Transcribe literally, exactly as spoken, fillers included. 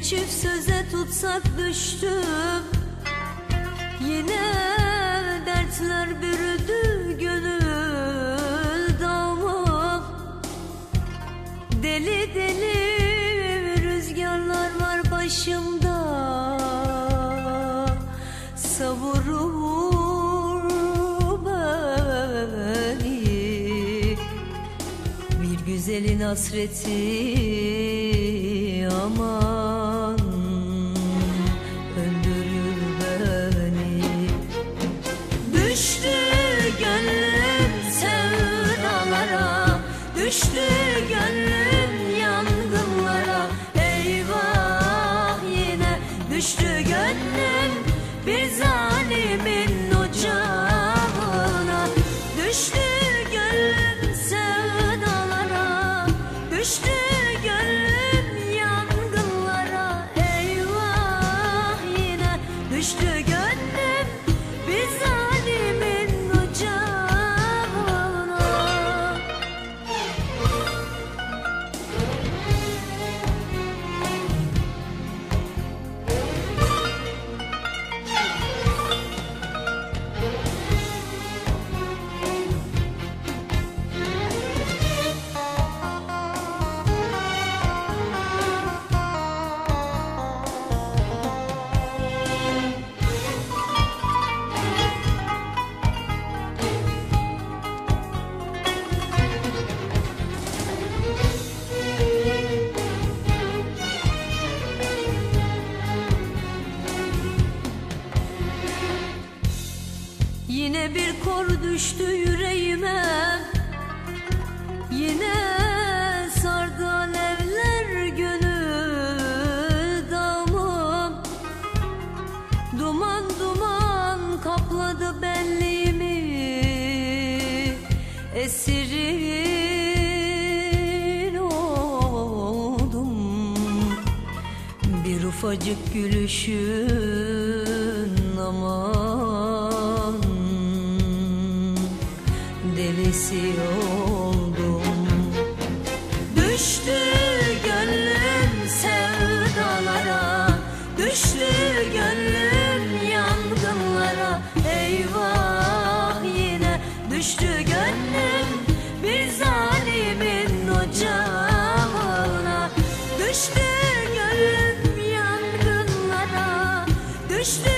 çift söze tutsak düştüm. Yine dertler bürüdü gönül dağımı. Deli deli rüzgarlar var başımda, savurur beni. Bir güzelin hasreti aman öldürür beni. Düştü gönlüm sevdalara, düştü gönlüm yangınlara. Eyvah yine düştü gönlüm bir zalimin ocağına. Düştü gönlüm sevdalara, düştü gönlüm yangınlara. Eyvah yine düştü gönlüm bir zalimin ocağına. Yine bir kor düştü yüreğime, yine sardı alevler gönül dağımı. Duman duman kapladı benliğimi, esirin oldum. Bir ufacık gülüşün aman delisi oldum. Düştü gönlüm sevdalara, düştü gönlüm yangınlara. Eyvah yine düştü gönlüm bir zalimin ocağına. Düştü gönlüm yangınlara, düştü